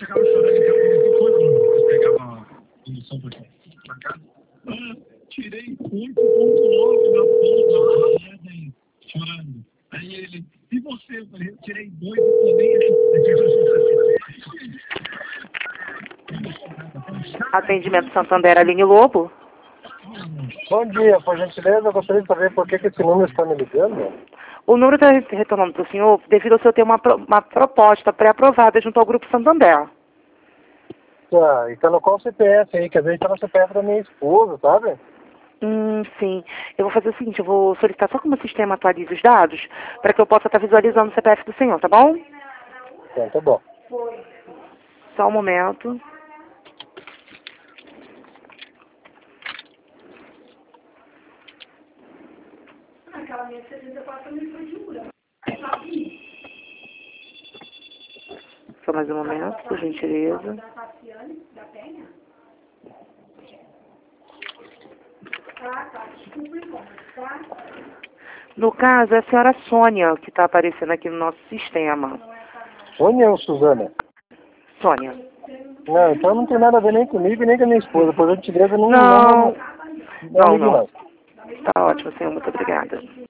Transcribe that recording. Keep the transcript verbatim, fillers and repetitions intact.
chegava chorando em casa, não foi quando eu pegava indução pra cá. Ah, tirei oito ponto nove na ponta, né, chorando. Aí ele, e você? Eu falei, eu tirei dois e também. Atendimento Santander, Aline Lobo. Bom dia, por gentileza, eu gostaria de saber por que, que esse número está me ligando. O número está retornando para o senhor devido ao senhor ter uma, pro- uma proposta pré-aprovada junto ao Grupo Santander. Tá, e tá no qual C P F aí? Quer dizer, tá no C P F da minha esposa, sabe? Hum, sim. Eu vou fazer o seguinte, eu vou solicitar só que o meu sistema atualize os dados para que eu possa estar visualizando o C P F do senhor, tá bom? Então, tá bom. Só um momento. Aquela minha setenta e quatro também foi de Ura. Só mais um momento, por gentileza. No caso, é a senhora Sônia que está aparecendo aqui no nosso sistema. Sônia ou Suzana? Sônia. Não, então não tem nada a ver nem comigo nem com a minha esposa. Por gentileza, não... Não, Não, não, não, ligue não. mais. Tá ótimo, senhor. Muito obrigada.